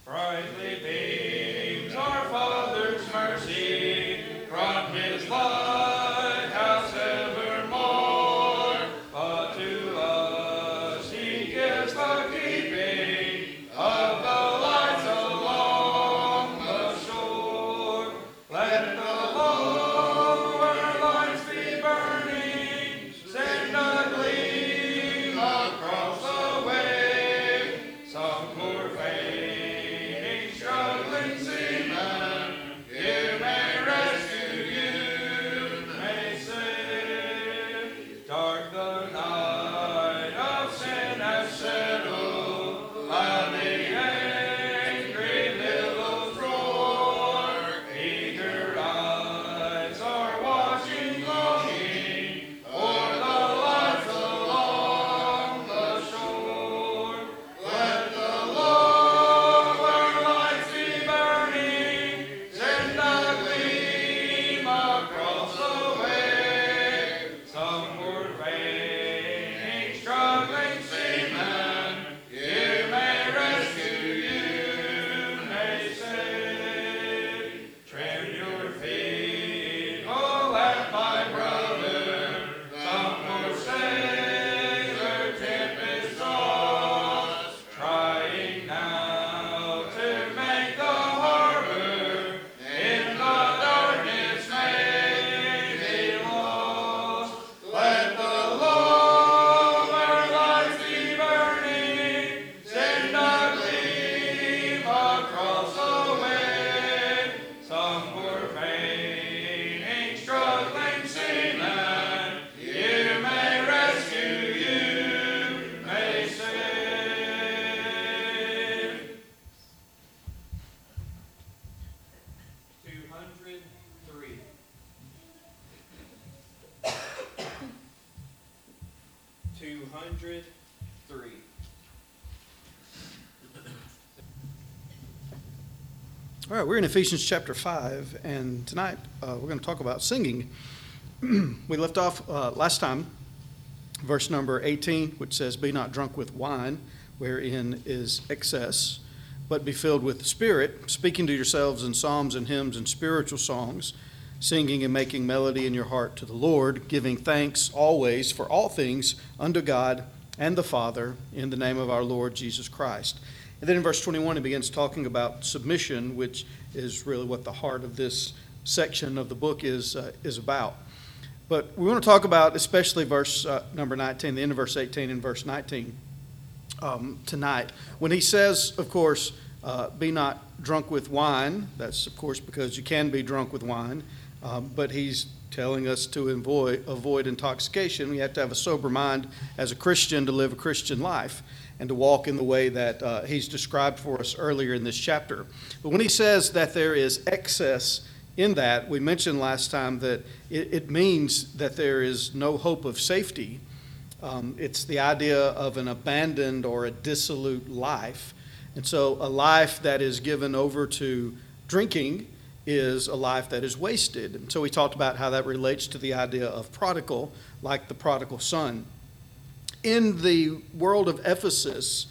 Brightly beams our Father's mercy from His lighthouse evermore. But to us He gives the keeping of the lights along the shore. Let the lower lights be burning, send a gleam across the wave. Some poor fainting, struggling seaman, you may rescue, you may save. Dark the night of sin has settled, while the angry billows roar. Eager eyes are watching, longing for the lights along the shore. Let the lower lights be burning, send a gleam across the wave. Some poor fainting, struggling seaman, you may rescue, you may save. Trim your feet, oh, let my brother, some poor sailor tempest tossed, trying now to make the harbor, in the darkness may be lost. Let the lower lights be burning, send a gleam across the wave. Some poor fainting, struggling seaman, you may rescue, you may save. 203. All right, we're in Ephesians chapter 5, and tonight we're going to talk about singing. We left off last time, verse number 18, which says, "Be not drunk with wine, wherein is excess, but be filled with the Spirit, speaking to yourselves in psalms and hymns and spiritual songs, singing and making melody in your heart to the Lord, giving thanks always for all things unto God and the Father, in the name of our Lord Jesus Christ." And then in verse 21, he begins talking about submission, which is really what the heart of this section of the book is about. But we want to talk about especially verse number 19, the end of verse 18 and verse 19 tonight. When he says, of course, be not drunk with wine, that's, of course, because you can be drunk with wine, but he's telling us to avoid intoxication. We have to have a sober mind as a Christian to live a Christian life and to walk in the way that he's described for us earlier in this chapter. But when he says that there is excess in that, we mentioned last time that it means that there is no hope of safety. It's the idea of an abandoned or a dissolute life. And so a life that is given over to drinking is a life that is wasted. And so we talked about how that relates to the idea of prodigal, like the prodigal son. In the world of Ephesus,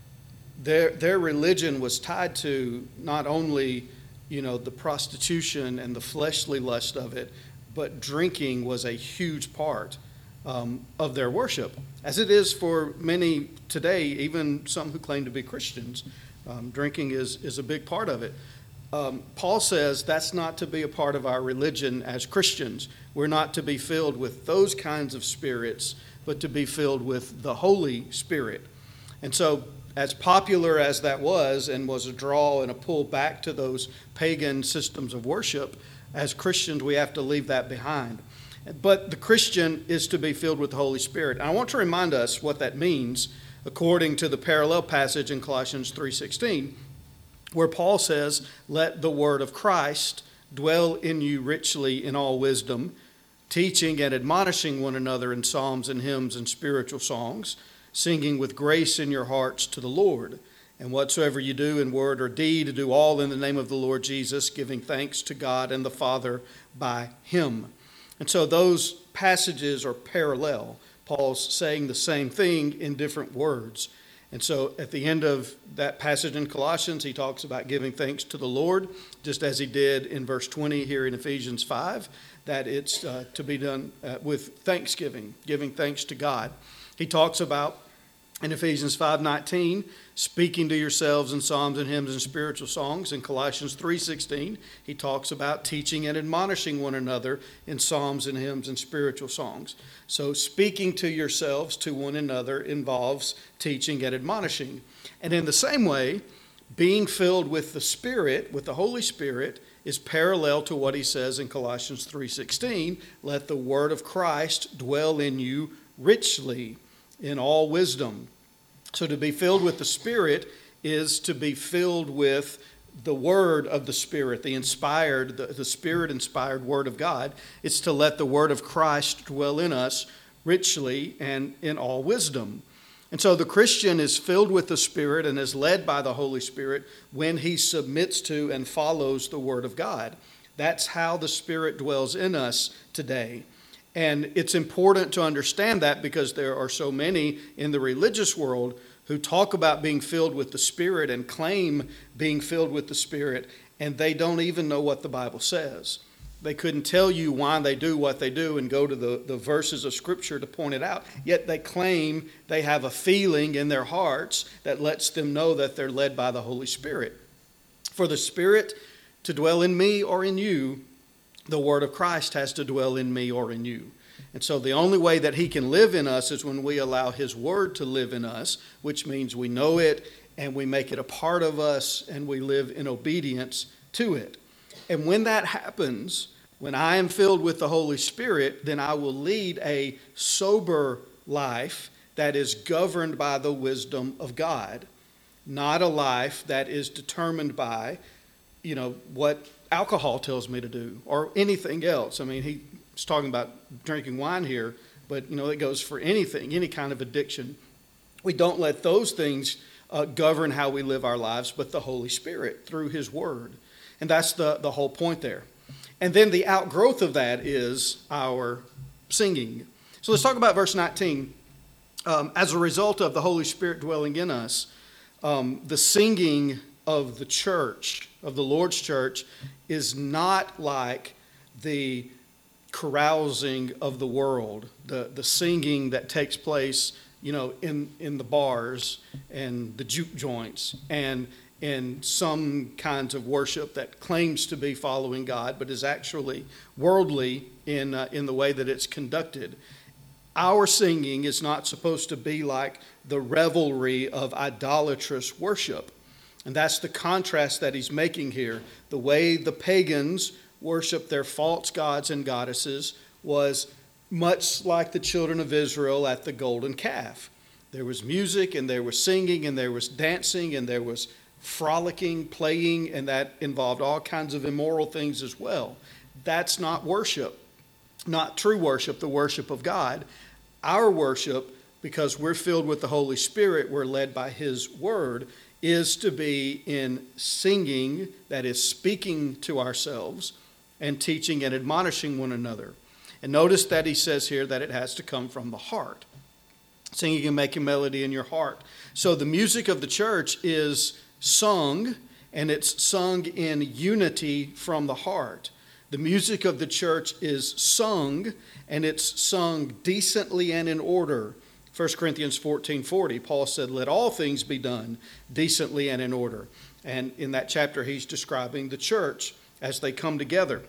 their religion was tied to not only, the prostitution and the fleshly lust of it, but drinking was a huge part of their worship, as it is for many today, even some who claim to be Christians. Drinking is a big part of it. Paul says that's not to be a part of our religion as Christians. We're not to be filled with those kinds of spirits, but to be filled with the Holy Spirit. And so, as popular as that was, and was a draw and a pull back to those pagan systems of worship, as Christians we have to leave that behind. But the Christian is to be filled with the Holy Spirit. And I want to remind us what that means according to the parallel passage in Colossians 3:16, where Paul says, "Let the word of Christ dwell in you richly in all wisdom, teaching and admonishing one another in psalms and hymns and spiritual songs, singing with grace in your hearts to the Lord. And whatsoever you do in word or deed, do all in the name of the Lord Jesus, giving thanks to God and the Father by him." And so those passages are parallel. Paul's saying the same thing in different words. And so at the end of that passage in Colossians, he talks about giving thanks to the Lord, just as he did in verse 20 here in Ephesians 5, that it's to be done with thanksgiving, giving thanks to God. He talks about in Ephesians 5:19, speaking to yourselves in psalms and hymns and spiritual songs. In Colossians 3:16, he talks about teaching and admonishing one another in psalms and hymns and spiritual songs. So speaking to yourselves to one another involves teaching and admonishing. And in the same way, being filled with the Spirit, with the Holy Spirit, is parallel to what he says in Colossians 3:16, let the word of Christ dwell in you richly in all wisdom. So to be filled with the Spirit is to be filled with the word of the Spirit, the Spirit-inspired word of God. It's to let the word of Christ dwell in us richly and in all wisdom. And so the Christian is filled with the Spirit and is led by the Holy Spirit when he submits to and follows the word of God. That's how the Spirit dwells in us today. And it's important to understand that because there are so many in the religious world who talk about being filled with the Spirit and claim being filled with the Spirit, and they don't even know what the Bible says. They couldn't tell you why they do what they do and go to the verses of Scripture to point it out. Yet they claim they have a feeling in their hearts that lets them know that they're led by the Holy Spirit. For the Spirit to dwell in me or in you, the word of Christ has to dwell in me or in you. And so the only way that he can live in us is when we allow his word to live in us, which means we know it and we make it a part of us and we live in obedience to it. And when that happens, when I am filled with the Holy Spirit, then I will lead a sober life that is governed by the wisdom of God, not a life that is determined by, what alcohol tells me to do or anything else. I mean, he's talking about drinking wine here, but, it goes for anything, any kind of addiction. We don't let those things govern how we live our lives, but the Holy Spirit through his word. And that's the whole point there. And then the outgrowth of that is our singing. So let's talk about verse 19. As a result of the Holy Spirit dwelling in us, the singing of the church, of the Lord's church, is not like the carousing of the world, the singing that takes place, in the bars and the juke joints and in some kinds of worship that claims to be following God, but is actually worldly in the way that it's conducted. Our singing is not supposed to be like the revelry of idolatrous worship. And that's the contrast that he's making here. The way the pagans worshiped their false gods and goddesses was much like the children of Israel at the golden calf. There was music and there was singing and there was dancing and there was frolicking, playing, and that involved all kinds of immoral things as well. That's not worship, not true worship, the worship of God. Our worship, because we're filled with the Holy Spirit, we're led by his word, is to be in singing, that is speaking to ourselves, and teaching and admonishing one another. And notice that he says here that it has to come from the heart. Singing and making melody in your heart. So the music of the church is sung, and it's sung in unity from the heart. The music of the church is sung, and it's sung decently and in order. 1 Corinthians 14:40, Paul said, let all things be done decently and in order. And in that chapter, he's describing the church as they come together.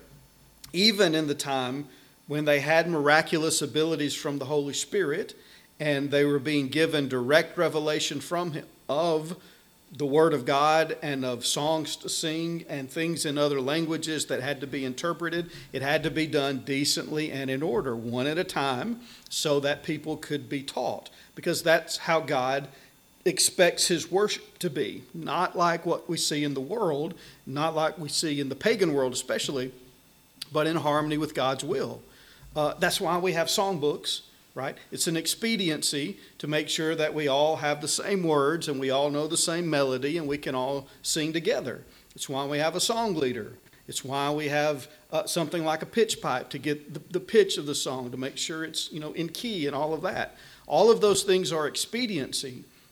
Even in the time when they had miraculous abilities from the Holy Spirit, and they were being given direct revelation from him of the Word of God and of songs to sing and things in other languages that had to be interpreted. It had to be done decently and in order, one at a time, so that people could be taught. Because that's how God expects his worship to be. Not like what we see in the world, not like we see in the pagan world especially, but in harmony with God's will. That's why we have songbooks. Right? It's an expediency to make sure that we all have the same words and we all know the same melody and we can all sing together. It's why we have a song leader. It's why we have something like a pitch pipe to get the pitch of the song, to make sure it's in key and all of that. All of those things are expediency.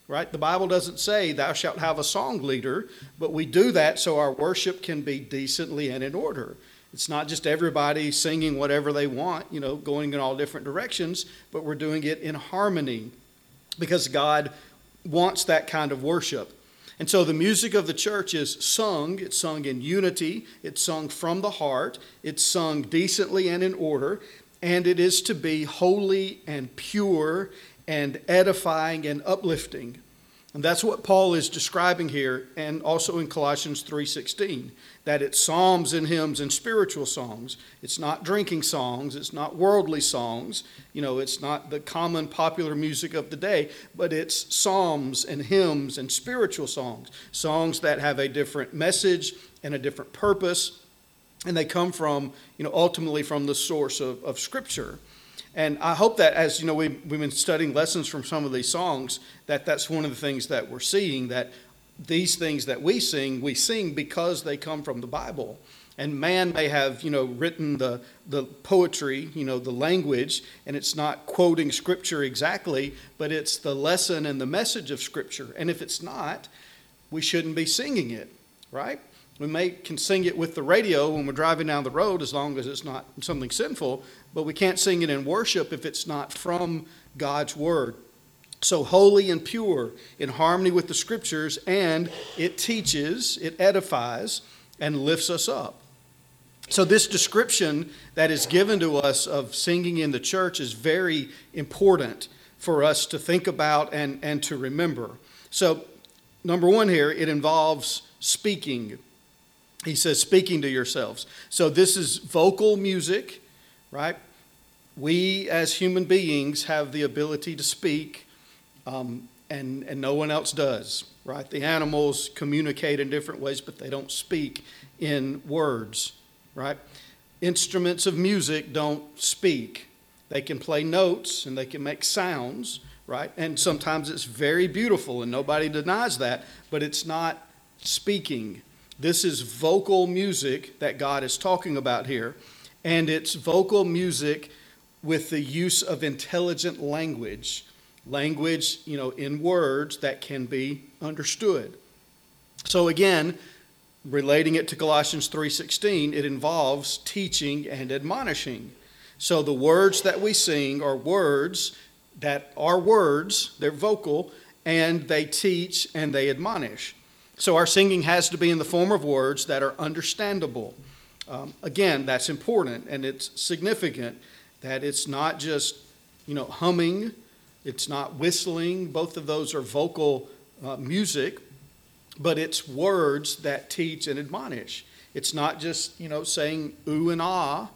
right? The Bible doesn't say thou shalt have a song leader, but we do that so our worship can be decently and in order. It's not just everybody singing whatever they want, going in all different directions, but we're doing it in harmony because God wants that kind of worship. And so the music of the church is sung. It's sung in unity. It's sung from the heart. It's sung decently and in order. And it is to be holy and pure and edifying and uplifting. And that's what Paul is describing here, and also in Colossians 3:16, that it's psalms and hymns and spiritual songs. It's not drinking songs. It's not worldly songs. It's not the common popular music of the day, but it's psalms and hymns and spiritual songs, songs that have a different message and a different purpose, and they come from, ultimately from the source of Scripture. And I hope that as, we've been studying lessons from some of these songs, that's one of the things that we're seeing, that these things that we sing because they come from the Bible. And man may have, written the poetry, the language, and it's not quoting Scripture exactly, but it's the lesson and the message of Scripture. And if it's not, we shouldn't be singing it, right? We can sing it with the radio when we're driving down the road as long as it's not something sinful, but we can't sing it in worship if it's not from God's Word. So holy and pure, in harmony with the Scriptures, and it teaches, it edifies, and lifts us up. So this description that is given to us of singing in the church is very important for us to think about and to remember. So number one here, it involves speaking. He says, speaking to yourselves. So this is vocal music, right? We as human beings have the ability to speak, and no one else does, right? The animals communicate in different ways, but they don't speak in words, right? Instruments of music don't speak. They can play notes and they can make sounds, right? And sometimes it's very beautiful, and nobody denies that, but it's not speaking. This is vocal music that God is talking about here, and it's vocal music with the use of intelligent language, in words that can be understood. So again, relating it to Colossians 3:16, it involves teaching and admonishing. So the words that we sing are words that are words, they're vocal, and they teach and they admonish. So our singing has to be in the form of words that are understandable. Again, that's important, and it's significant that it's not just, humming. It's not whistling. Both of those are vocal music, but it's words that teach and admonish. It's not just, saying ooh and ah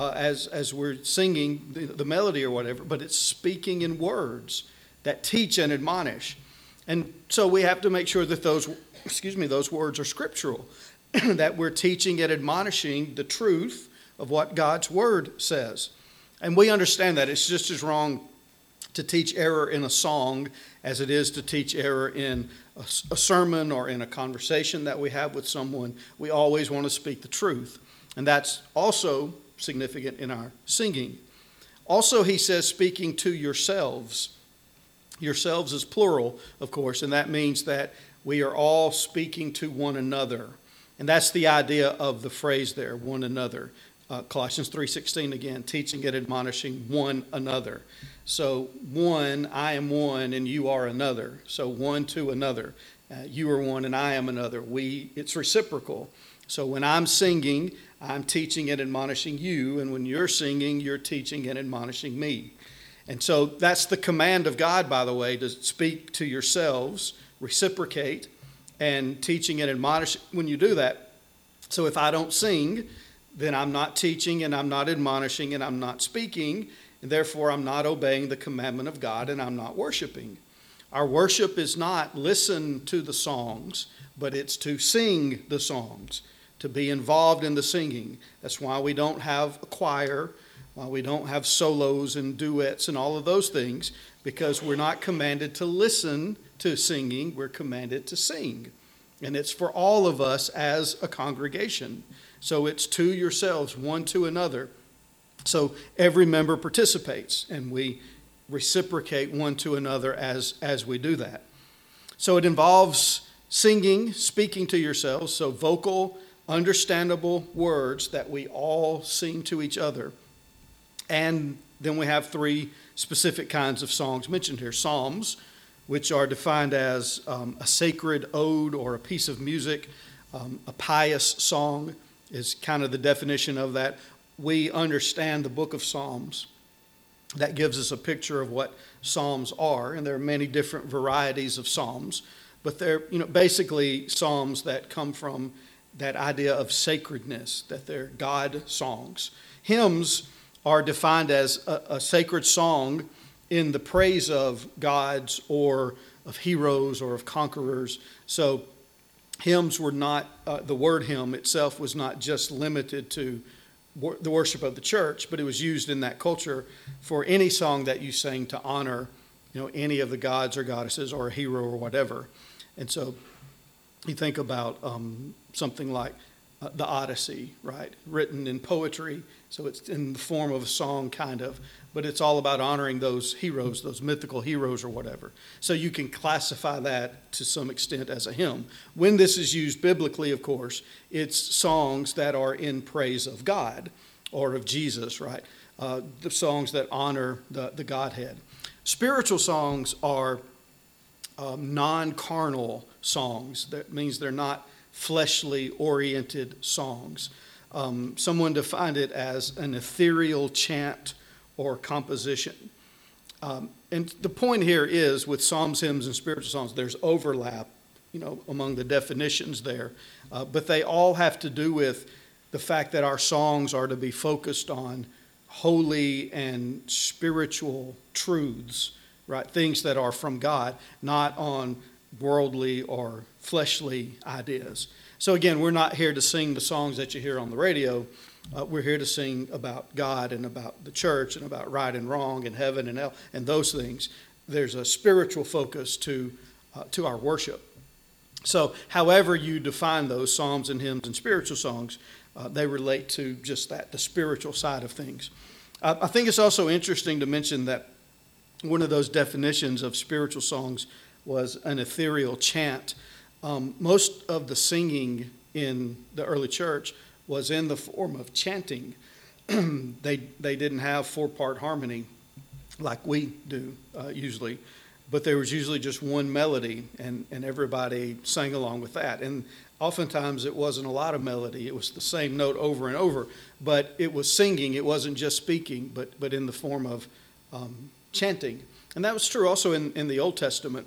as we're singing the melody or whatever, but it's speaking in words that teach and admonish. And so we have to make sure that those words are scriptural, that we're teaching and admonishing the truth of what God's Word says. And we understand that it's just as wrong to teach error in a song as it is to teach error in a sermon or in a conversation that we have with someone. We always want to speak the truth. And that's also significant in our singing. Also, he says, speaking to yourselves. Yourselves is plural, of course, and that means that we are all speaking to one another. And that's the idea of the phrase there, one another. Colossians 3:16 again, teaching and admonishing one another. So one, I am one and you are another. So one to another. You are one and I am another. It's reciprocal. So when I'm singing, I'm teaching and admonishing you, and when you're singing, you're teaching and admonishing me. And so that's the command of God, by the way, to speak to yourselves, reciprocate, and teaching and admonishing when you do that. So if I don't sing, then I'm not teaching and I'm not admonishing and I'm not speaking, and therefore I'm not obeying the commandment of God and I'm not worshiping. Our worship is not listen to the songs, but it's to sing the songs, to be involved in the singing. That's why we don't have a choir, why we don't have solos and duets and all of those things, because we're not commanded to listen to singing, we're commanded to sing. And it's for all of us as a congregation. So it's to yourselves, one to another. So every member participates, and we reciprocate one to another as we do that. So it involves singing, speaking to yourselves, so vocal, understandable words that we all sing to each other. And then we have three specific kinds of songs mentioned here. Psalms, which are defined as a sacred ode or a piece of music. A pious song is kind of the definition of that. We understand the book of Psalms. That gives us a picture of what psalms are, and there are many different varieties of psalms. But they're basically psalms that come from that idea of sacredness, that they're God songs. Hymns are defined as a sacred song in the praise of gods or of heroes or of conquerors. So hymns were not, the word hymn itself was not just limited to the worship of the church, but it was used in that culture for any song that you sang to honor, any of the gods or goddesses or a hero or whatever. And so you think about something like the Odyssey, right? Written in poetry, so it's in the form of a song kind of, but it's all about honoring those heroes, those mythical heroes or whatever. So you can classify that to some extent as a hymn. When this is used biblically, of course, it's songs that are in praise of God or of Jesus, right? The songs that honor the Godhead. Spiritual songs are non-carnal songs. That means they're not fleshly oriented songs. Someone defined it as an ethereal chant or composition. And the point here is with psalms, hymns, and spiritual songs, there's overlap, among the definitions there. But they all have to do with the fact that our songs are to be focused on holy and spiritual truths, right? Things that are from God, not on worldly or fleshly ideas. So again, we're not here to sing the songs that you hear on the radio. We're here to sing about God and about the church and about right and wrong and heaven and hell and those things. There's a spiritual focus to our worship. So however you define those psalms and hymns and spiritual songs, they relate to just that, the spiritual side of things. I think it's also interesting to mention that one of those definitions of spiritual songs was an ethereal chant. Most of the singing in the early church was in the form of chanting. They didn't have four-part harmony like we do usually, but there was usually just one melody, and everybody sang along with that. And oftentimes it wasn't a lot of melody. It was the same note over and over, but it was singing. It wasn't just speaking, but in the form of chanting. And that was true also in the Old Testament.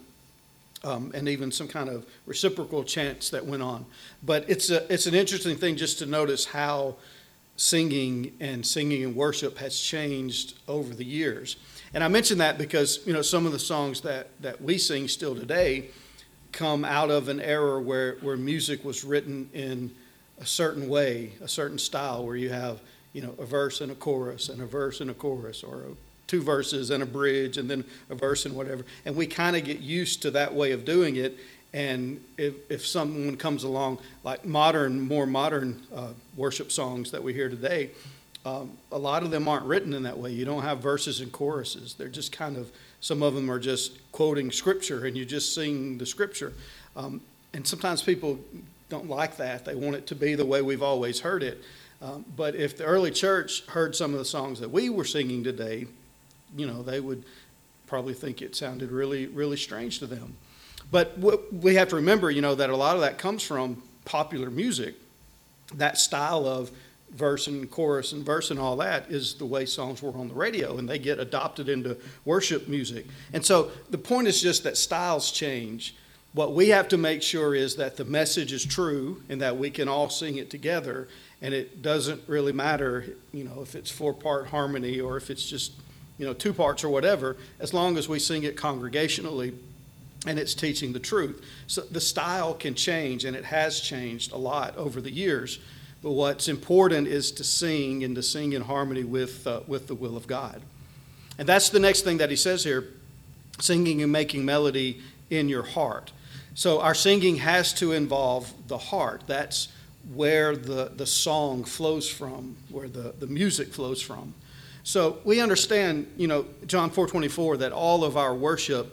And even some kind of reciprocal chants that went on. But it's an interesting thing just to notice how singing and worship has changed over the years. And I mention that because, some of the songs that we sing still today come out of an era where music was written in a certain way, a certain style, where you have, a verse and a chorus and a verse and a chorus, or two verses and a bridge and then a verse and whatever. And we kind of get used to that way of doing it. And if someone comes along like more modern worship songs that we hear today, a lot of them aren't written in that way. You don't have verses and choruses. They're just kind of, some of them are just quoting scripture and you just sing the scripture. And sometimes people don't like that. They want it to be the way we've always heard it. But if the early church heard some of the songs that we were singing today, they would probably think it sounded really, really strange to them. But we have to remember, that a lot of that comes from popular music. That style of verse and chorus and verse and all that is the way songs were on the radio, and they get adopted into worship music. And so the point is just that styles change. What we have to make sure is that the message is true and that we can all sing it together. And it doesn't really matter, if it's four-part harmony or if it's just two parts or whatever, as long as we sing it congregationally and it's teaching the truth. So the style can change, and it has changed a lot over the years. But what's important is to sing and to sing in harmony with the will of God. And that's the next thing that he says here, singing and making melody in your heart. So our singing has to involve the heart. That's where the song flows from, where the music flows from. So we understand, John 4:24, that all of our worship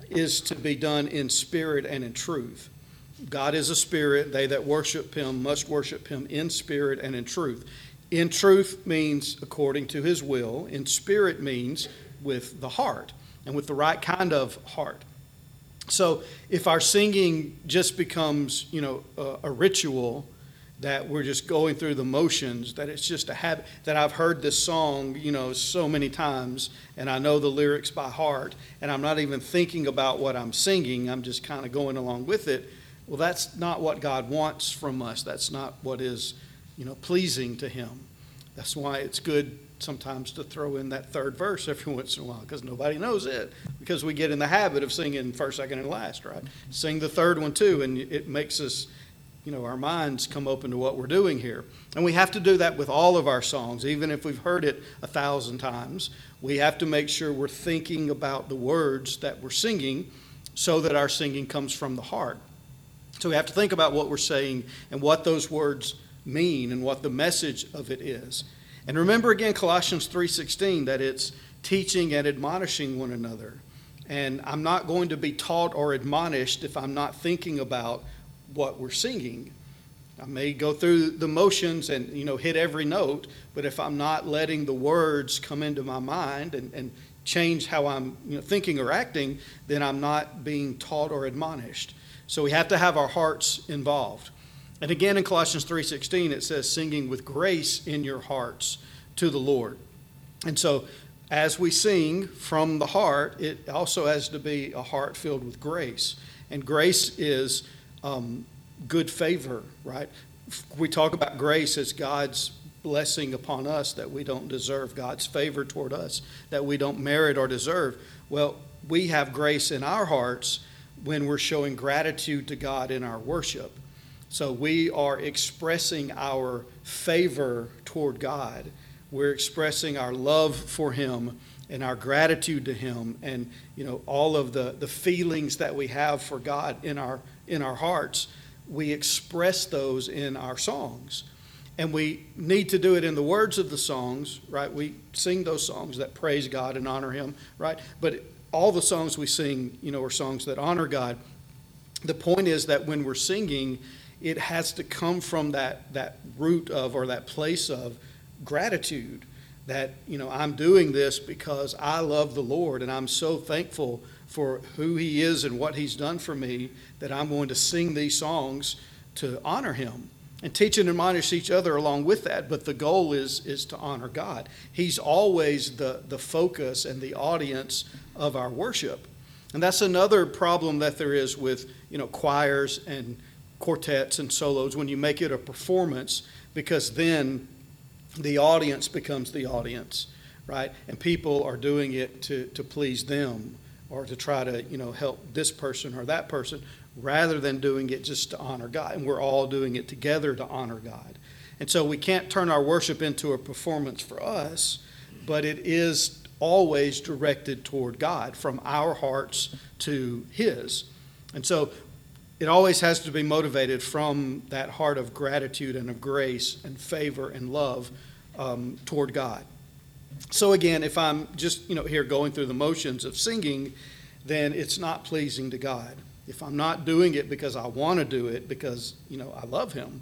is to be done in spirit and in truth. God is a spirit. They that worship him must worship him in spirit and in truth. In truth means according to his will. In spirit means with the heart and with the right kind of heart. So if our singing just becomes, a ritual, that we're just going through the motions, that it's just a habit, that I've heard this song, so many times, and I know the lyrics by heart, and I'm not even thinking about what I'm singing, I'm just kind of going along with it. Well, that's not what God wants from us. That's not what is, pleasing to him. That's why it's good sometimes to throw in that third verse every once in a while, because nobody knows it, because we get in the habit of singing first, second, and last, right? Sing the third one too, and it makes us, our minds come open to what we're doing here. And we have to do that with all of our songs, even if we've heard it 1,000 times. We have to make sure we're thinking about the words that we're singing so that our singing comes from the heart. So we have to think about what we're saying and what those words mean and what the message of it is. And remember again Colossians 3:16, that it's teaching and admonishing one another. And I'm not going to be taught or admonished if I'm not thinking about what we're singing. I may go through the motions and hit every note, but if I'm not letting the words come into my mind and change how I'm thinking or acting, then I'm not being taught or admonished. So we have to have our hearts involved. And again in Colossians 3:16 it says, singing with grace in your hearts to the Lord. And so as we sing from the heart, it also has to be a heart filled with grace. And grace is good favor, right? We talk about grace as God's blessing upon us that we don't deserve, God's favor toward us that we don't merit or deserve. Well, we have grace in our hearts when we're showing gratitude to God in our worship. So we are expressing our favor toward God. We're expressing our love for him and our gratitude to him, and all of the feelings that we have for God in our hearts. We express those in our songs. And we need to do it in the words of the songs, right? We sing those songs that praise God and honor him, right? But all the songs we sing, are songs that honor God. The point is that when we're singing, it has to come from that root of, or that place of gratitude, that, I'm doing this because I love the Lord and I'm so thankful for who he is and what he's done for me, that I'm going to sing these songs to honor him, and teach and admonish each other along with that. But the goal is to honor God. He's always the focus and the audience of our worship. And that's another problem that there is with, choirs and quartets and solos when you make it a performance, because then the audience becomes the audience, right? And people are doing it to please them, or to try to, help this person or that person, rather than doing it just to honor God. And we're all doing it together to honor God. And so we can't turn our worship into a performance for us, but it is always directed toward God, from our hearts to his. And so it always has to be motivated from that heart of gratitude and of grace and favor and love toward God. So again, if I'm just, here going through the motions of singing, then it's not pleasing to God. If I'm not doing it because I want to do it, because, I love him,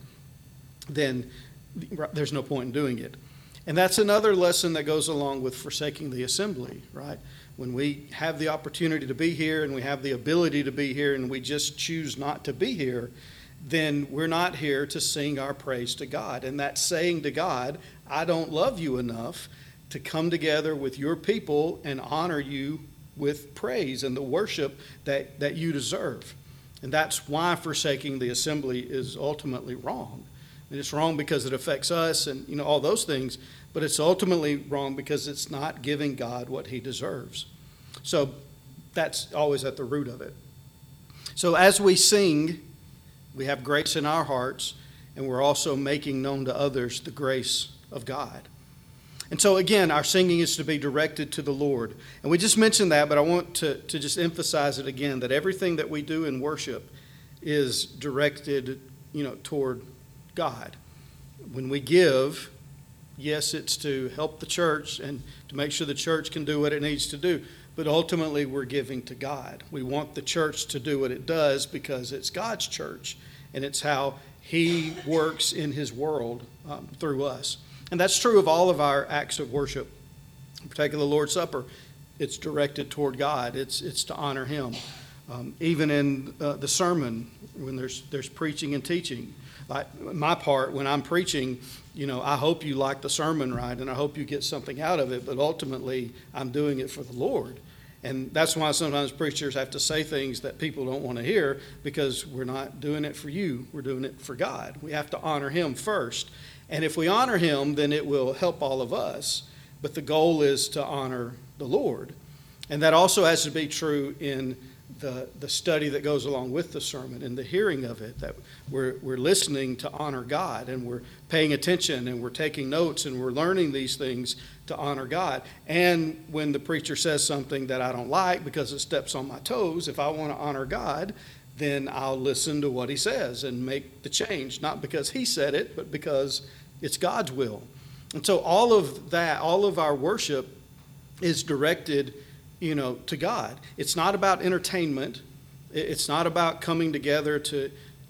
then there's no point in doing it. And that's another lesson that goes along with forsaking the assembly, right? When we have the opportunity to be here and we have the ability to be here and we just choose not to be here, then we're not here to sing our praise to God. And that's saying to God, I don't love you enough to come together with your people and honor you with praise and the worship that you deserve. And that's why forsaking the assembly is ultimately wrong. And it's wrong because it affects us and all those things, but it's ultimately wrong because it's not giving God what he deserves. So that's always at the root of it. So as we sing, we have grace in our hearts, and we're also making known to others the grace of God. And so again, our singing is to be directed to the Lord. And we just mentioned that, but I want to just emphasize it again, that everything that we do in worship is directed, toward God. When we give, yes, it's to help the church and to make sure the church can do what it needs to do. but ultimately we're giving to God. We want the church to do what it does because it's God's church, and it's how He works in His world through us. And that's true of all of our acts of worship. In particular, the Lord's Supper, it's directed toward God. It's to honor Him. Even in the sermon, when there's preaching and teaching. Like my part, when I'm preaching, I hope you like the sermon, right? And I hope you get something out of it, but ultimately I'm doing it for the Lord. And that's why sometimes preachers have to say things that people don't want to hear, because we're not doing it for you. We're doing it for God. We have to honor Him first. And if we honor Him, then it will help all of us. But the goal is to honor the Lord. And that also has to be true in the study that goes along with the sermon and the hearing of it, that we're listening to honor God, and we're paying attention, and we're taking notes, and we're learning these things to honor God. And when the preacher says something that I don't like because it steps on my toes, if I want to honor God, then I'll listen to what he says and make the change, not because he said it, but because it's God's will. And so all of that, all of our worship is directed to God. It's not about entertainment. It's not about coming together to,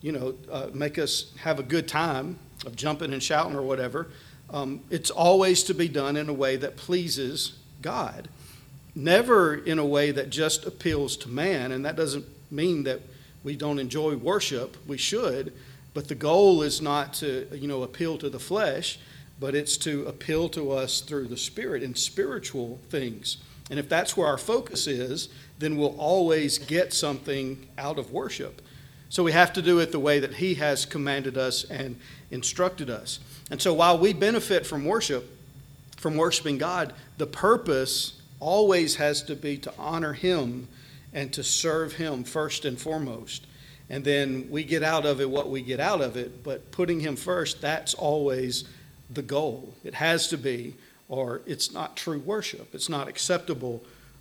make us have a good time of jumping and shouting or whatever. It's always to be done in a way that pleases God, never in a way that just appeals to man. And that doesn't mean that we don't enjoy worship. We should, but the goal is not to, appeal to the flesh, but it's to appeal to us through the Spirit in spiritual things. And if that's where our focus is, then we'll always get something out of worship. So we have to do it the way that He has commanded us and instructed us. And so while we benefit from worship, from worshiping God, the purpose always has to be to honor Him and to serve Him first and foremost. And then we get out of it what we get out of it, but putting Him first, that's always the goal. It has to be, or it's not true worship. It's not acceptable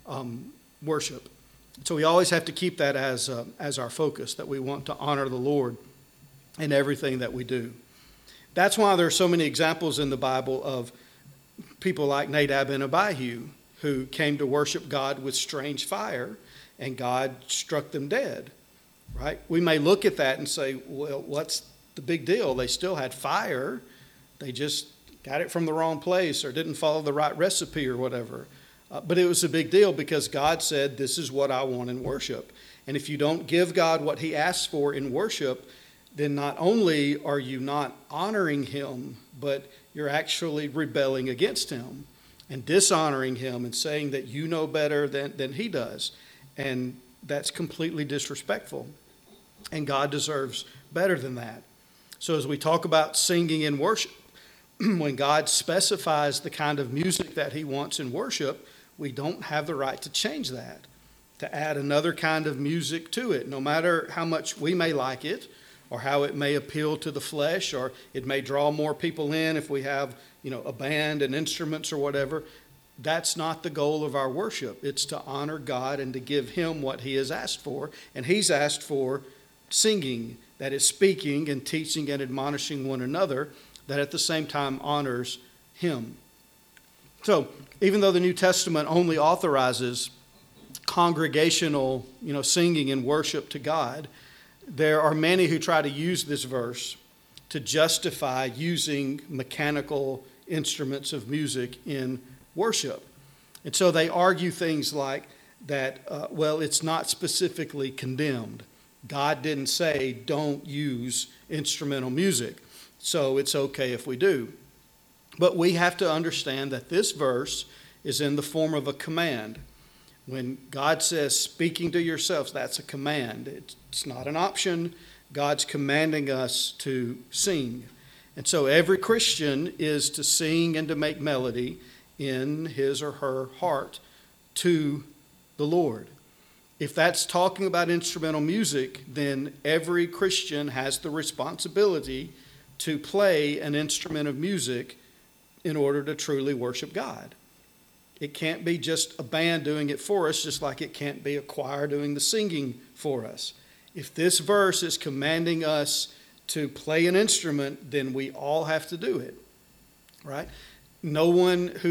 worship. So we always have to keep that as our focus, that we want to honor the Lord in everything that we do. That's why there are so many examples in the Bible of people like Nadab and Abihu who came to worship God with strange fire, and God struck them dead, right? We may look at that and say, well, what's the big deal? They still had fire. They just got it from the wrong place or didn't follow the right recipe or whatever. But it was a big deal because God said, this is what I want in worship. And if you don't give God what He asks for in worship, then not only are you not honoring Him, but you're actually rebelling against Him and dishonoring Him and saying that you know better than He does. And that's completely disrespectful. And God deserves better than that. So as we talk about singing in worship, when God specifies the kind of music that He wants in worship, we don't have the right to change that, to add another kind of music to it, no matter how much we may like it or how it may appeal to the flesh, or it may draw more people in if we have, a band and instruments or whatever. That's not the goal of our worship. It's to honor God and to give Him what He has asked for. And He's asked for singing, that is speaking and teaching and admonishing one another, that at the same time honors Him. So even though the New Testament only authorizes congregational, singing and worship to God, there are many who try to use this verse to justify using mechanical instruments of music in worship. And so they argue things like that, it's not specifically condemned. God didn't say don't use instrumental music, so it's okay if we do. But we have to understand that this verse is in the form of a command. When God says speaking to yourselves, that's a command. It's not an option. God's commanding us to sing. And so every Christian is to sing and to make melody in his or her heart to the Lord. If that's talking about instrumental music, then every Christian has the responsibility to play an instrument of music in order to truly worship God. It can't be just a band doing it for us, just like it can't be a choir doing the singing for us. If this verse is commanding us to play an instrument, then we all have to do it, right? No one who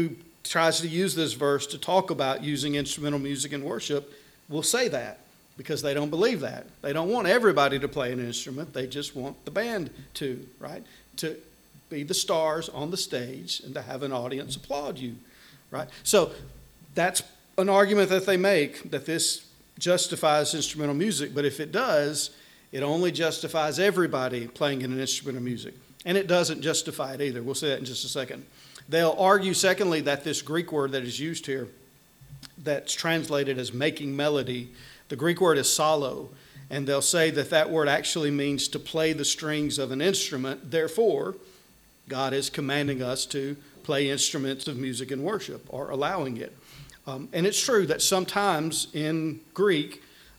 tries to use this verse to talk about using instrumental music in worship will say that, because they don't believe that. They don't want everybody to play an instrument. They just want the band to, right? To be the stars on the stage and to have an audience applaud you, right? So that's an argument that they make, that this justifies instrumental music. But if it does, it only justifies everybody playing an instrument of music. And it doesn't justify it either. We'll see that in just a second. They'll argue, secondly, that this Greek word that is used here, that's translated as making melody, the Greek word is psallo, and they'll say that that word actually means to play the strings of an instrument. Therefore, God is commanding us to play instruments of music in worship, or allowing it. And it's true that sometimes in Greek,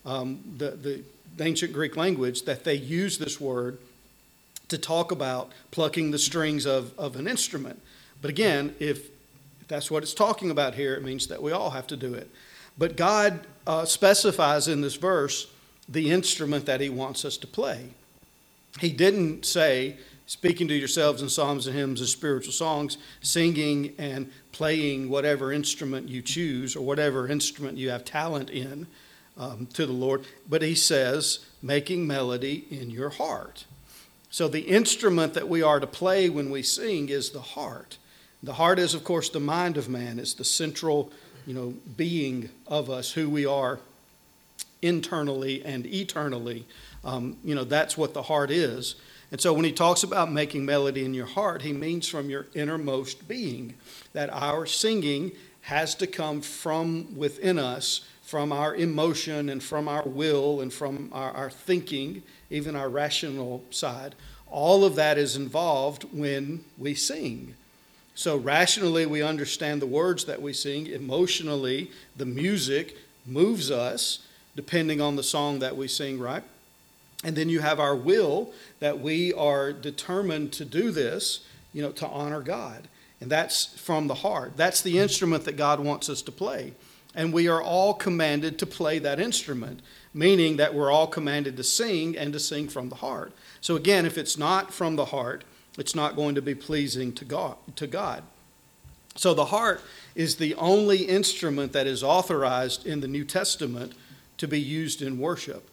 the ancient Greek language, that they use this word to talk about plucking the strings of an instrument. But again, if that's what it's talking about here, it means that we all have to do it. But God specifies in this verse the instrument that he wants us to play. He didn't say, speaking to yourselves in psalms and hymns and spiritual songs, singing and playing whatever instrument you choose or whatever instrument you have talent in to the Lord. But he says, making melody in your heart. So the instrument that we are to play when we sing is the heart. The heart is, of course, the mind of man. It's the central, being of us, who we are internally and eternally. That's what the heart is. And so when he talks about making melody in your heart, he means from your innermost being, that our singing has to come from within us, from our emotion and from our will and from our thinking, even our rational side. All of that is involved when we sing. So rationally, we understand the words that we sing. Emotionally, the music moves us, depending on the song that we sing, right? And then you have our will, that we are determined to do this, to honor God. And that's from the heart. That's the instrument that God wants us to play. And we are all commanded to play that instrument, meaning that we're all commanded to sing and to sing from the heart. So again, if it's not from the heart, it's not going to be pleasing to God. So the heart is the only instrument that is authorized in the New Testament to be used in worship.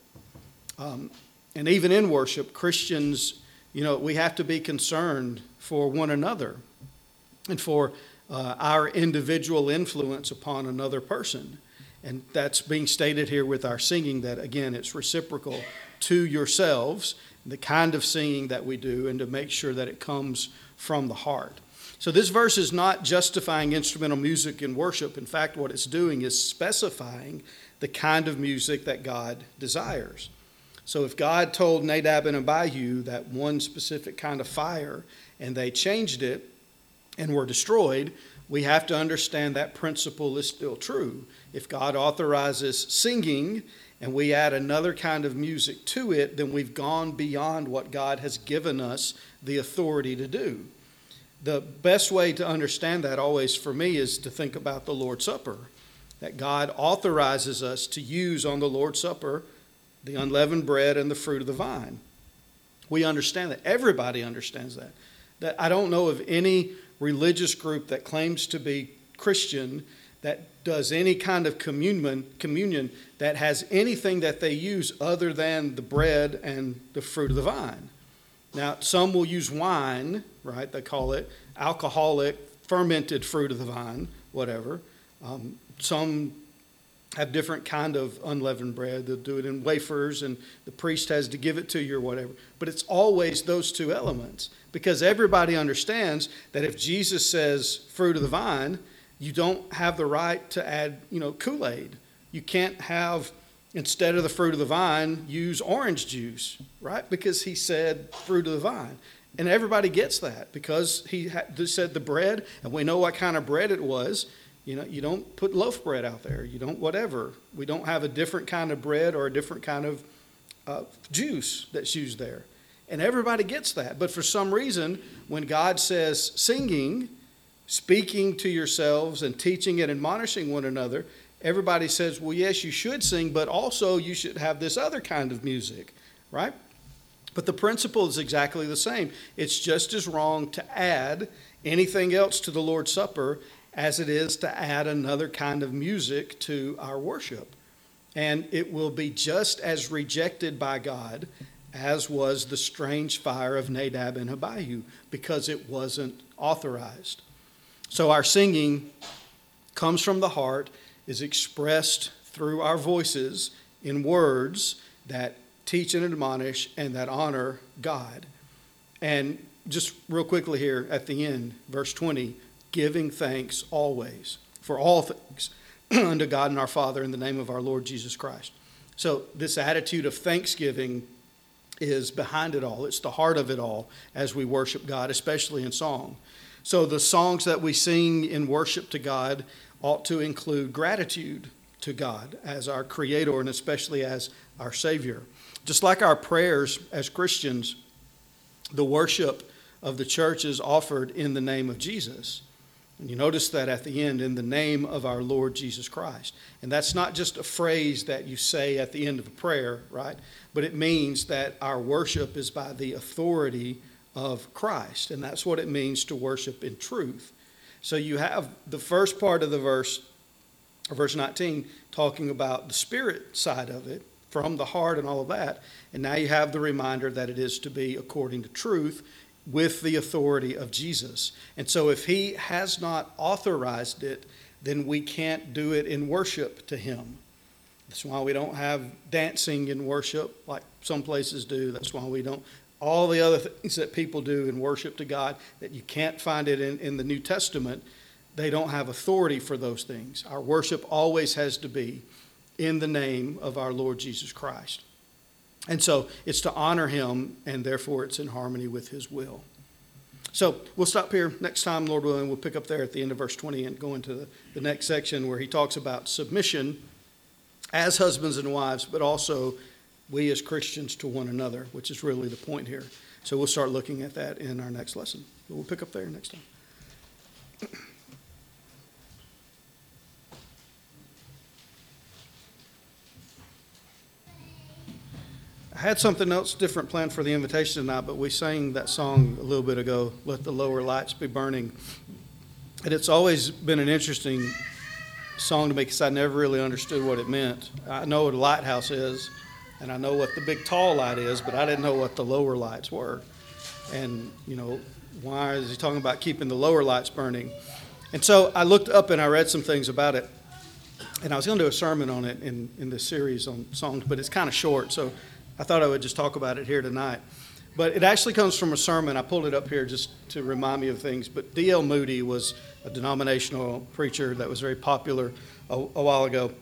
And even in worship, Christians, we have to be concerned for one another and for our individual influence upon another person. And that's being stated here with our singing, that, again, it's reciprocal to yourselves, the kind of singing that we do, and to make sure that it comes from the heart. So this verse is not justifying instrumental music in worship. In fact, what it's doing is specifying the kind of music that God desires. So if God told Nadab and Abihu that one specific kind of fire, and they changed it and were destroyed, we have to understand that principle is still true. If God authorizes singing and we add another kind of music to it, then we've gone beyond what God has given us the authority to do. The best way to understand that always for me is to think about the Lord's Supper, that God authorizes us to use on the Lord's Supper the unleavened bread and the fruit of the vine. We understand that. Everybody understands that. That I don't know of any religious group that claims to be Christian that does any kind of communion that has anything that they use other than the bread and the fruit of the vine. Now, some will use wine, right? They call it alcoholic, fermented fruit of the vine, whatever. Some have different kind of unleavened bread. They'll do it in wafers, and the priest has to give it to you or whatever. But it's always those two elements, because everybody understands that if Jesus says fruit of the vine, you don't have the right to add, Kool-Aid. You can't have, instead of the fruit of the vine, use orange juice, right? Because he said fruit of the vine. And everybody gets that because he said the bread, and we know what kind of bread it was. You don't put loaf bread out there. You don't whatever. We don't have a different kind of bread or a different kind of juice that's used there. And everybody gets that. But for some reason, when God says singing, speaking to yourselves and teaching and admonishing one another, everybody says, well, yes, you should sing, but also you should have this other kind of music, right? But the principle is exactly the same. It's just as wrong to add anything else to the Lord's Supper as it is to add another kind of music to our worship. And it will be just as rejected by God as was the strange fire of Nadab and Abihu, because it wasn't authorized. So our singing comes from the heart, is expressed through our voices in words that teach and admonish and that honor God. And just real quickly here at the end, verse 20, giving thanks always for all things unto God and our Father in the name of our Lord Jesus Christ. So this attitude of thanksgiving is behind it all. It's the heart of it all as we worship God, especially in song. So the songs that we sing in worship to God ought to include gratitude to God as our Creator and especially as our Savior. Just like our prayers as Christians, the worship of the church is offered in the name of Jesus. And you notice that at the end, in the name of our Lord Jesus Christ. And that's not just a phrase that you say at the end of a prayer, right? But it means that our worship is by the authority of Christ. And that's what it means to worship in truth. So you have the first part of the verse, or verse 19, talking about the spirit side of it, from the heart and all of that. And now you have the reminder that it is to be according to truth, with the authority of Jesus. And so if he has not authorized it, then we can't do it in worship to him. That's why we don't have dancing in worship like some places do. That's why we don't, all the other things that people do in worship to God that you can't find it in the New Testament, they don't have authority for those things. Our worship always has to be in the name of our Lord Jesus Christ. And so it's to honor him, and therefore it's in harmony with his will. So we'll stop here. Next time, Lord willing, we'll pick up there at the end of verse 20 and go into the next section where he talks about submission as husbands and wives, but also we as Christians to one another, which is really the point here. So we'll start looking at that in our next lesson. But we'll pick up there next time. I had something else different planned for the invitation tonight, but we sang that song a little bit ago, Let the Lower Lights Be Burning. And it's always been an interesting song to me because I never really understood what it meant. I know what a lighthouse is, and I know what the big tall light is, but I didn't know what the lower lights were. And, you know, why is he talking about keeping the lower lights burning? And so I looked up and I read some things about it. And I was going to do a sermon on it in this series on songs, but it's kind of short, so I thought I would just talk about it here tonight. But it actually comes from a sermon. I pulled it up here just to remind me of things. But D.L. Moody was a denominational preacher that was very popular a while ago,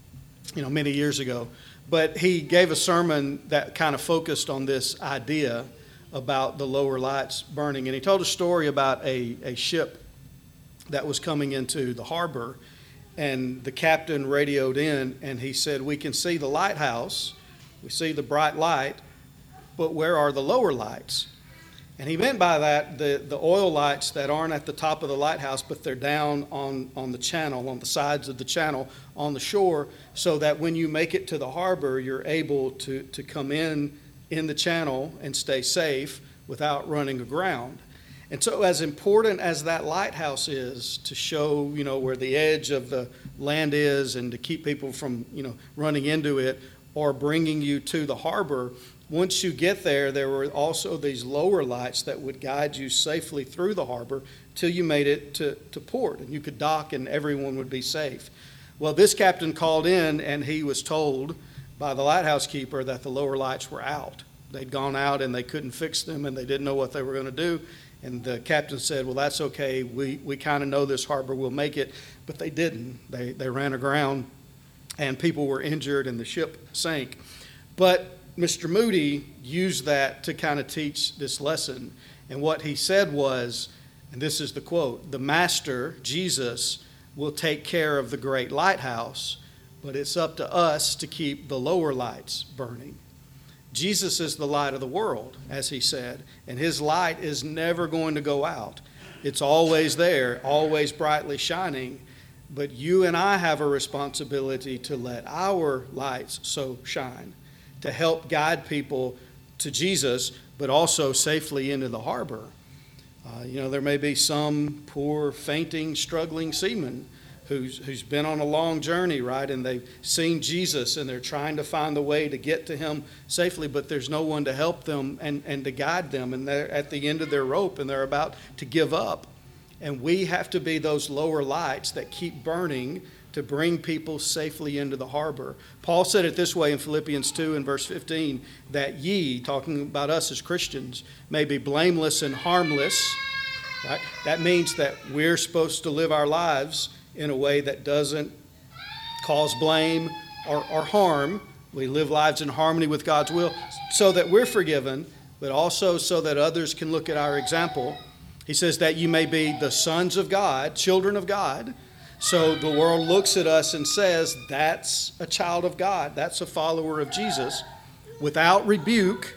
many years ago. But he gave a sermon that kind of focused on this idea about the lower lights burning. And he told a story about a ship that was coming into the harbor. And the captain radioed in and he said, "We can see the lighthouse. We see the bright light, but where are the lower lights?" And he meant by that the oil lights that aren't at the top of the lighthouse, but they're down on the channel, on the sides of the channel, on the shore, so that when you make it to the harbor, you're able to come in the channel and stay safe without running aground. And so as important as that lighthouse is to show, where the edge of the land is and to keep people from, running into it, or bringing you to the harbor, once you get there, there were also these lower lights that would guide you safely through the harbor till you made it to port, and you could dock and everyone would be safe. Well, this captain called in and he was told by the lighthouse keeper that the lower lights were out. They'd gone out and they couldn't fix them and they didn't know what they were going to do. And the captain said, "Well, that's okay. We kind of know this harbor will make it." But they didn't. They ran aground. And people were injured and the ship sank. But Mr. Moody used that to kind of teach this lesson. And what he said was, and this is the quote, "The Master, Jesus, will take care of the great lighthouse, but it's up to us to keep the lower lights burning." Jesus is the light of the world, as he said, and his light is never going to go out. It's always there, always brightly shining. But you and I have a responsibility to let our lights so shine, to help guide people to Jesus, but also safely into the harbor. There may be some poor, fainting, struggling seaman who's been on a long journey, right? And they've seen Jesus and they're trying to find the way to get to him safely, but there's no one to help them and to guide them. And they're at the end of their rope and they're about to give up. And we have to be those lower lights that keep burning to bring people safely into the harbor. Paul said it this way in Philippians 2 and verse 15, that ye, talking about us as Christians, may be blameless and harmless. Right? That means that we're supposed to live our lives in a way that doesn't cause blame or harm. We live lives in harmony with God's will so that we're forgiven, but also so that others can look at our example. He says that you may be the sons of God, children of God. So the world looks at us and says, that's a child of God. That's a follower of Jesus. Without rebuke,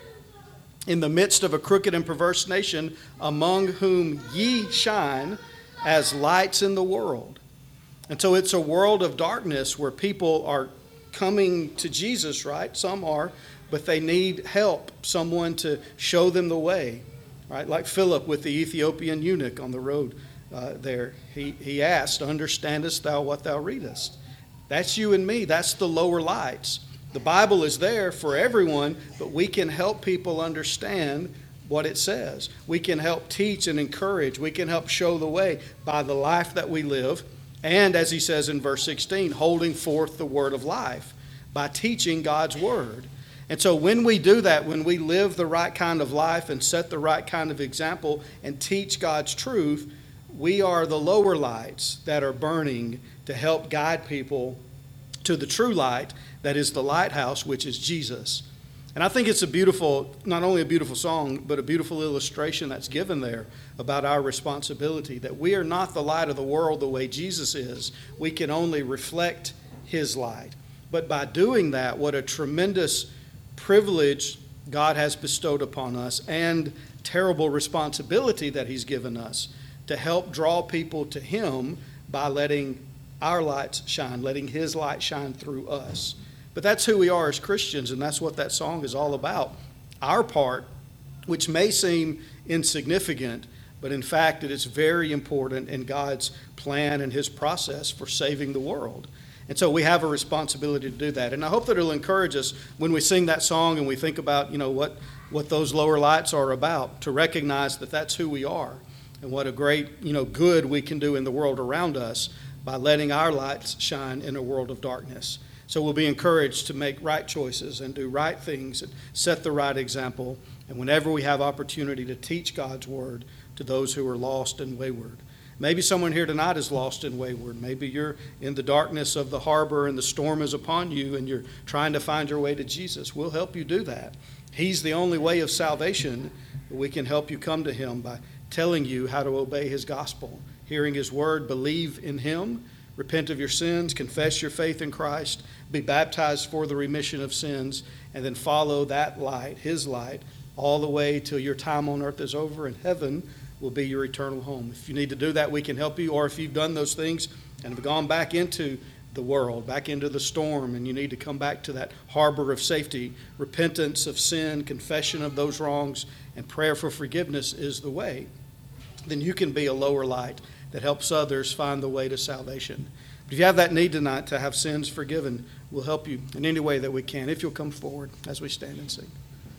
in the midst of a crooked and perverse nation, among whom ye shine as lights in the world. And so it's a world of darkness where people are coming to Jesus, right? Some are, but they need help, someone to show them the way, right? Like Philip with the Ethiopian eunuch on the road there. He asked, understandest thou what thou readest? That's you and me. That's the lower lights. The Bible is there for everyone, but we can help people understand what it says. We can help teach and encourage. We can help show the way by the life that we live. And as he says in verse 16, holding forth the word of life by teaching God's word. And so when we do that, when we live the right kind of life and set the right kind of example and teach God's truth, we are the lower lights that are burning to help guide people to the true light that is the lighthouse, which is Jesus. And I think it's a beautiful, not only a beautiful song, but a beautiful illustration that's given there about our responsibility, that we are not the light of the world the way Jesus is. We can only reflect his light. But by doing that, what a tremendous privilege God has bestowed upon us and terrible responsibility that he's given us to help draw people to him by letting our lights shine, letting his light shine through us. But that's who we are as Christians, and that's what that song is all about. Our part, which may seem insignificant, but in fact it is very important in God's plan and his process for saving the world. And so we have a responsibility to do that. And I hope that it'll encourage us when we sing that song and we think about, what those lower lights are about, to recognize that that's who we are and what a great, good we can do in the world around us by letting our lights shine in a world of darkness. So we'll be encouraged to make right choices and do right things and set the right example. And whenever we have opportunity to teach God's word to those who are lost and wayward. Maybe someone here tonight is lost and wayward. Maybe you're in the darkness of the harbor and the storm is upon you and you're trying to find your way to Jesus. We'll help you do that. He's the only way of salvation. We can help you come to him by telling you how to obey his gospel, hearing his word, believe in him, repent of your sins, confess your faith in Christ, be baptized for the remission of sins, and then follow that light, his light, all the way till your time on earth is over and heaven will be your eternal home. If you need to do that, we can help you. Or if you've done those things and have gone back into the world, back into the storm, and you need to come back to that harbor of safety, repentance of sin, confession of those wrongs, and prayer for forgiveness is the way, then you can be a lower light that helps others find the way to salvation. But if you have that need tonight to have sins forgiven, we'll help you in any way that we can if you'll come forward as we stand and sing.